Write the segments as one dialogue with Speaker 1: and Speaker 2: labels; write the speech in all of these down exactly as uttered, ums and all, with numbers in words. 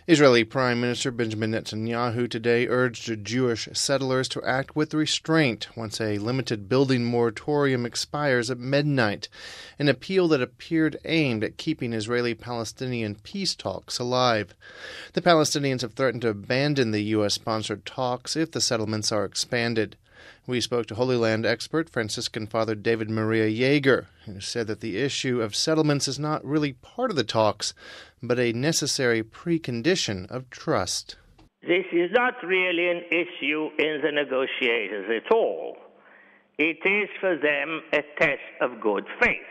Speaker 1: Israeli Prime Minister Benjamin Netanyahu today urged Jewish settlers to act with restraint once a limited building moratorium expires at midnight, an appeal that appeared aimed at keeping Israeli-Palestinian peace talks alive. The Palestinians have threatened to abandon the U S-sponsored talks if the settlements are expanded. We spoke to Holy Land expert Franciscan Father David Maria Yeager, who said that the issue of settlements is not really part of the talks, but a necessary precondition of trust.
Speaker 2: This is not really an issue in the negotiations at all. It is for them a test of good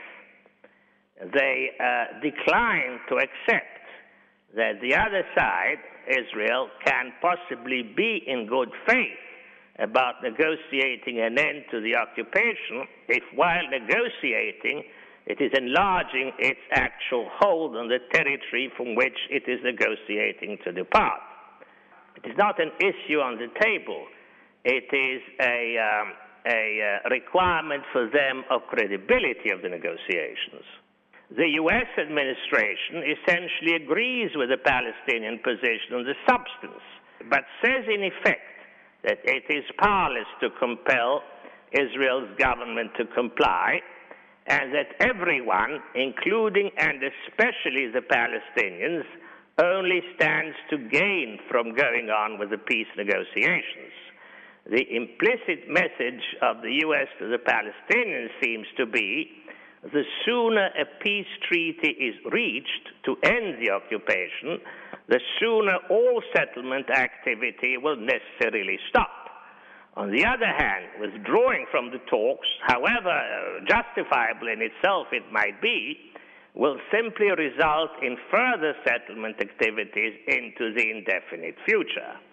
Speaker 2: faith. They uh, decline to accept that the other side, Israel, can possibly be in good faith about negotiating an end to the occupation if, while negotiating, it is enlarging its actual hold on the territory from which it is negotiating to depart. It is not an issue on the table. It is a, um, a uh, requirement for them of credibility of the negotiations. The U S administration essentially agrees with the Palestinian position on the substance, but says in effect that it is powerless to compel Israel's government to comply, and that everyone, including and especially the Palestinians, only stands to gain from going on with the peace negotiations. The implicit message of the U S to the Palestinians seems to be the sooner a peace treaty is reached to end the occupation, the sooner all settlement activity will necessarily stop. On the other hand, withdrawing from the talks, however justifiable in itself it might be, will simply result in further settlement activities into the indefinite future.